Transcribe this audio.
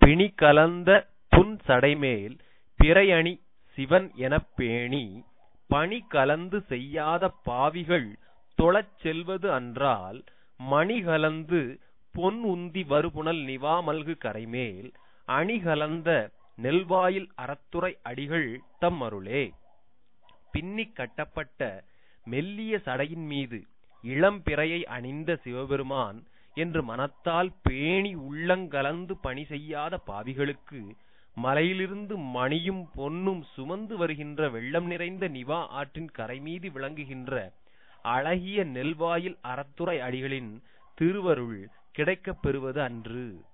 பிணி கலந்த புன்சடைமேல் பிறையணி சிவன் எனப் பேணி பணி கலந்து செய்யாத பாவிகள் தொழச் செல்வது அன்றால் மணி கலந்து பொன் உந்தி வருபுனல் நிவா மல்கு கரைமேல் அணி கலந்த நெல்வாயில் அறத்துரை அடிகள் தம் அருளே. பின்னிக் கட்டப்பட்ட மெல்லிய சடையின் மீது இளம்பிறையை அணிந்த சிவபெருமான் என்று மனத்தால் பேணி உள்ளங்கலந்து பணி செய்யாத பாவிகளுக்கு மலையிலிருந்து மணியும் பொன்னும் சுமந்து வருகின்ற வெள்ளம் நிறைந்த நிவா ஆற்றின் கரைமீது விளங்குகின்ற அழகிய நெல்வாயில் அறத்துரை அடிகளின் திருவருள் கிடைக்கப் பெறுவது அன்று.